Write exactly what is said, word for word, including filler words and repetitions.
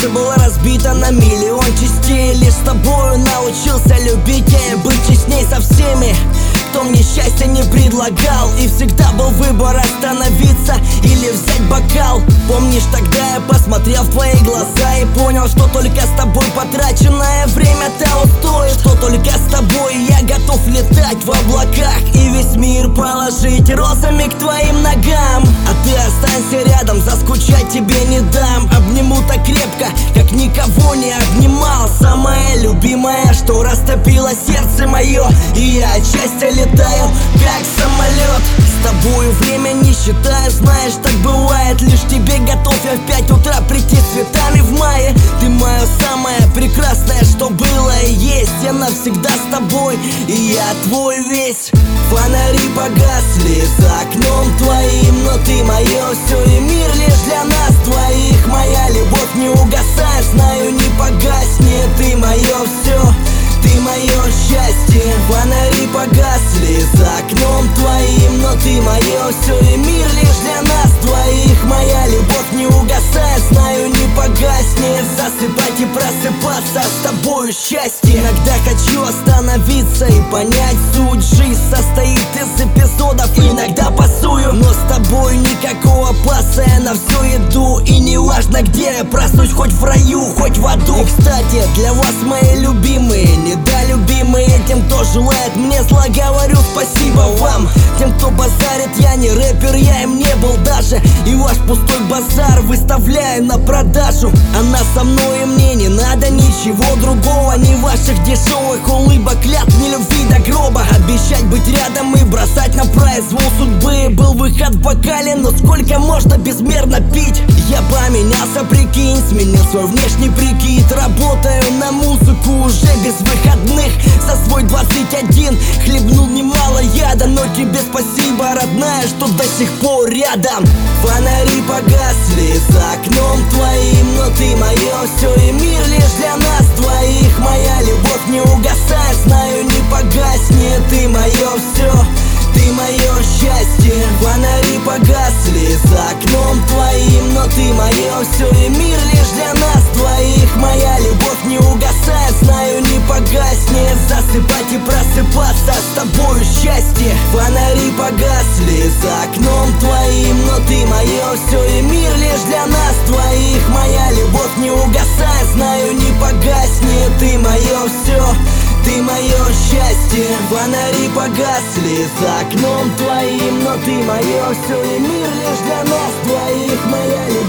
сердце было разбито на миллион частей. Лишь с тобою научился любить я и быть честней со всеми, кто мне счастья не предлагал. И всегда был выбор остановиться или взять бокал. Помнишь, тогда я посмотрел в твои глаза и понял, что только с тобой потраченное время того стоит, что только с тобой я готов летать в облаках и весь мир положить розами к твоим ногам. А ты останься рядом, заскучать тебе не дам. Обниму так крепко, как никого не обнимал. Самая любимая, что растопило сердце мое, и я от счастья летаю, как самолет. С тобою время не считаю, знаешь, так бывает. Лишь тебе готов я в пять утра прийти с цветами в мае. Ты мое самое прекрасное, что было и есть. Я навсегда с тобой, и я твой весь. Фонари погасли за окном твоим, но ты мое все, и мир лишь для нас двоих. Моя любовь не угасает, знаю, не погаснет. Ты мое все, ты мое счастье. Фонари погасли за окном твоим, но ты мое все, и мир лишь для нас двоих. Моя любовь не угасает, знаю, не погаснет. Засыпать и просыпаться, с тобою счастье. Иногда хочу остановиться и понять суть. Жизнь состоит из эпизодов, иногда пасую, но с тобой никакого паса, я на все иду. И не важно где я проснусь, хоть в раю, хоть в аду. И кстати, для вас, мои любимые, недолюбимые, тем, кто желает мне зла, говорю спасибо вам. Тем, кто базарит, я не рэпер, я им не был даже. И ваш пустой базар выставляю на продажу. Она со мной, и мне не надо ничего другого, ни ваших дешевых улыбок, клятв, ни любви до гроба. Обещать быть рядом и бросать на произвол судьбы. Был выход в бокале, но сколько можно безмерно пить? Я поменялся, прикинь, сменил свой внешний прикид. Работаю на музыку уже без выходных. За свой двадцать один хлебнул немало яда, но тебе спасибо, родная, что до сих пор рядом. Фонари погасли за окном твоим, но ты мое все, и мир лишь для нас двоих. Моя любовь не угасает, знаю, не погаснет. Ты мое все, ты мое счастье. Фонари погасли за окном твоим, но ты мое все, и мир лишь для нас двоих. Моя любовь не угасает, знаю, не погаснет. Засыпать и просыпаться, с тобою счастье. Фонари погасли за окном твоим, но ты мое все, и мир лишь для нас двоих. Моя любовь не угасает, знаю, не погаснет. Ты мое все, ты мое счастье. Фонари погасли за окном твоим, но ты мое все, и мир лишь для нас двоих. Моя любовь